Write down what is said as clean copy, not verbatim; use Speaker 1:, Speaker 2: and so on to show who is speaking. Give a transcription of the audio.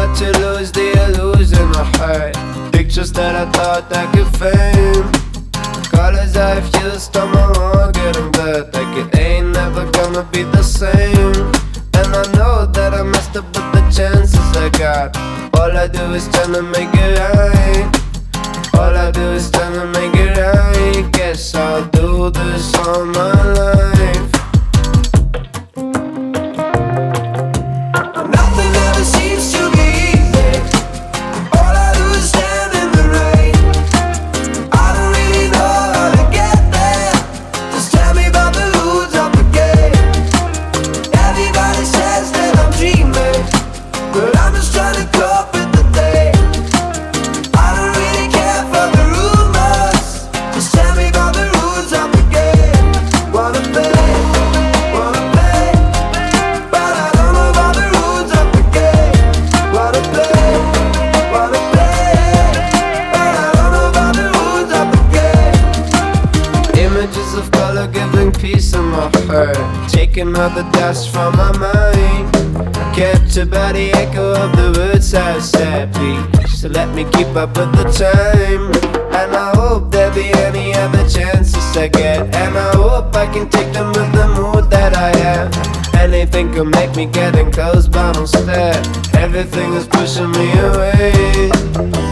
Speaker 1: But to lose the illusion I had, pictures that I thought I could fame, colors I've used on my own, getting back like it ain't never gonna be the same. And I know that I messed up with the chances I got. All I do is tryna make it right. All I do is tryna make it right. Guess I'll do this all my life.
Speaker 2: Nothing ever seems to be easy. All I do is stand in the rain. I don't really know how to get there. Just tell me about the rules of the game. Everybody says that I'm dreaming, but I'm just trying to cope with the day. I don't really care for the rumors. Just tell me about the rules of the game. Wanna play, but I don't know about the rules of the game. Wanna play, but I don't know about the rules of the game.
Speaker 1: Images of color giving peace in my heart, taking all the dust from my mind, captured by the echo of the words I've said. Please, so let me keep up with the time. And I hope there'll be any other chances I get, and I hope I can take them with the mood that I have. Anything can make me getting close, but instead everything is pushing me away.